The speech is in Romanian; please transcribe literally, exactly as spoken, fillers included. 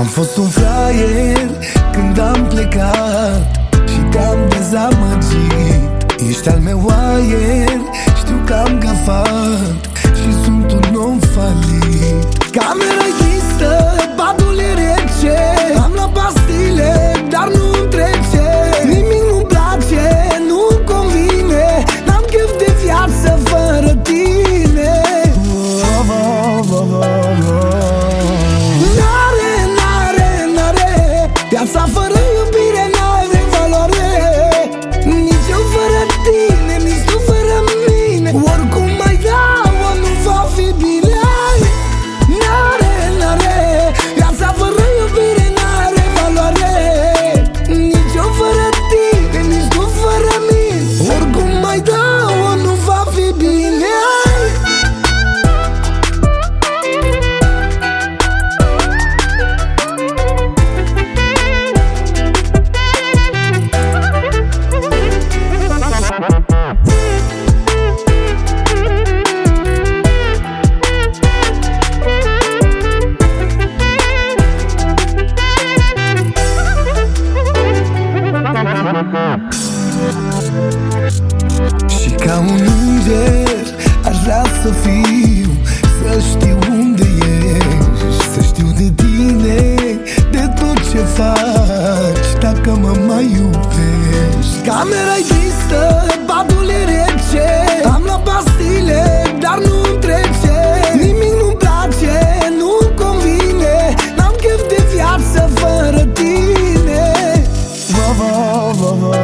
fost un fraier când am plecat și te-am dezamăgit. Ești al meu aer, știu că am gafat și sunt un om falit. Camera-i tristă, patul e rece, am luat pastile, dar nu-mi trece. Nimic nu-mi place, nu-mi convine, n-am chef de viață fără tine. N-are, n-are, n-are, viața fără iubire n-are valoare. Nici eu fără tine, nici tu fără mine, oricum mai dau, nu va fi bine. N-are, n-are, viața fără iubire n-are valoare. Nici eu fără tine, nici tu fără mine, oricum mai dau, nu va fi bine. Și ca un înger aș vrea să fiu, să știu unde ești, să știu de tine, de tot ce faci, dacă mă mai iubești. Camera-i tristă, patul e rece, am luat pastile, dar nu-mi trece. Nimic nu-mi place, nu-mi convine, n-am chef de viață fără tine. Va, va, va, va.